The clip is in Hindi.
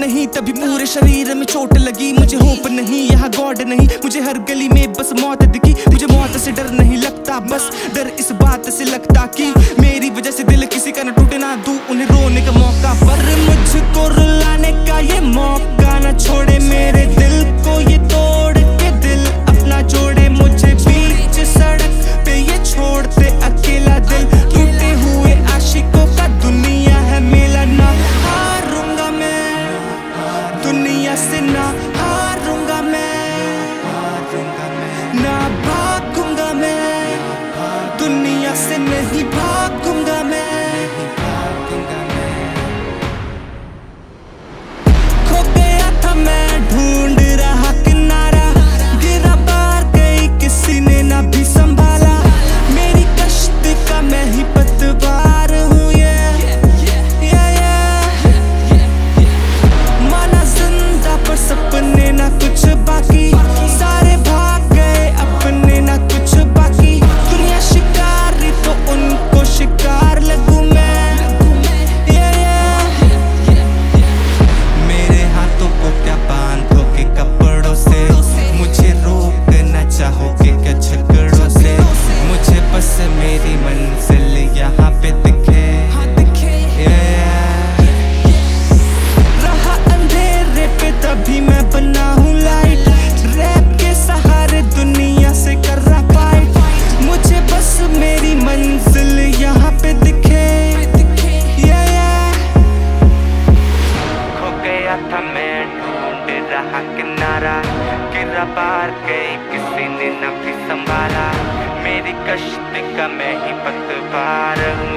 नहीं तभी पूरे शरीर में चोट लगी। मुझे होप नहीं यहाँ गॉड नहीं, मुझे हर गली में बस मौत दिखी। मुझे मौत से डर नहीं लगता, बस डर इस बात से लगता कि मेरी वजह से दिल किसी का न टूटे, ना दूं उन्हें रोने का मौका। पर मुझको रुलाने का ये मौका न छोड़े मेरे दिल को, ये तोड़ के दिल अपना जोड़े। मुझे बीच सड़क पे ये छोड़ते अकेला दिल, टूटे हुए आशिकों का दुनिया है मेला। ना हारूंगा मैं दुनिया से, ना हारूंगा मैं, ना भागूंगा मैं दुनिया से, नहीं भागूंगा मैं। खो गया था मैं ढूंढ रहा किनारा, गिरा पार गई किसी ने ना भी संभाला। मेरी कश्ती का मैं ही पतवार हूँ, माना जिंदा पर सपने ना कुछ बाकी। सारे भाग गए अपने ना कुछ बाकी। दुनिया शिकारी तो उनको शिकार लगूं मैं, मेरे हाथों को क्या बांधो के कपड़ों से, मुझे रोकना चाहोगे क्या झगड़ों से। मुझे बस मेरी मंजिल यहाँ पे दिखे, रहा अंधेरे पे तभी मैं बना हूँ लाइट। रैप के सहारे दुनिया से कर रहा फाइट। मुझे बस मेरी मंजिल यहाँ पे दिखे, खो गया था मैं ढूंढ रहा किनारा, गिरा पार गई किसी ने न भी संभाला। मेरी कश्ती का मैं ही पतवार हूँ।